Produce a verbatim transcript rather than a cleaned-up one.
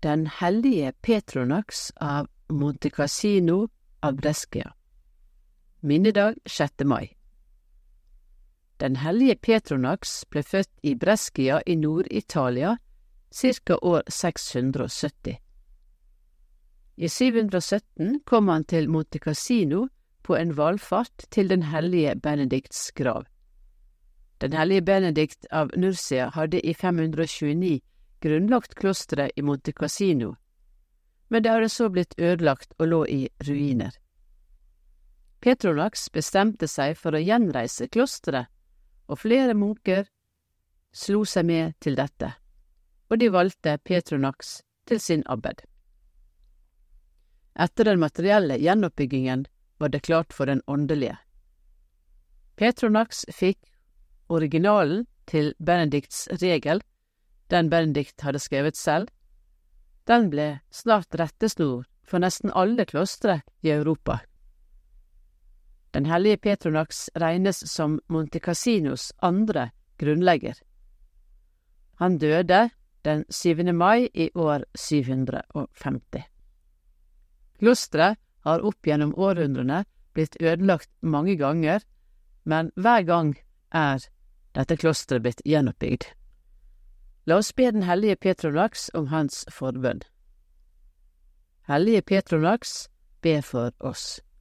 Den hellige Petronax av Monte Cassino av Brescia. Minnedag sjette mai. Den hellige Petronax ble født i Brescia i Nord-Italia cirka år seks hundre og sytti. I syv hundre og sytten kom han til Monte Cassino på en valfart til den hellige Benedikts grav. Den hellige Benedikt av Nursia hadde i fem hundre og tjueni grunnlagt klosteret i Monte Cassino, men det hadde så blitt ødelagt og lå i ruiner. Petronax bestemte seg for å gjenreise klosteret, og flere munker slo seg med til dette, og de valgte Petronax til sin abbed. Etter den materielle gjenoppbyggingen var det klart for den åndelige. Petronax fikk originalen til Benedikts regel, den Benedikt hadde skrevet selv. Den ble snart rettesnor for nesten alle klostre i Europa. Den hellige Petronax regnes som Monte Cassinos andre grunnlegger. Han døde den syvende mai i år syv hundre og femti. Klosteret har opp gjennom århundrene blitt ødelagt mange ganger, men hver gang er dette klosteret blitt gjenoppbygd. La oss be den hellige Petronax om hans forbønn. Hellige Petronax, be for oss.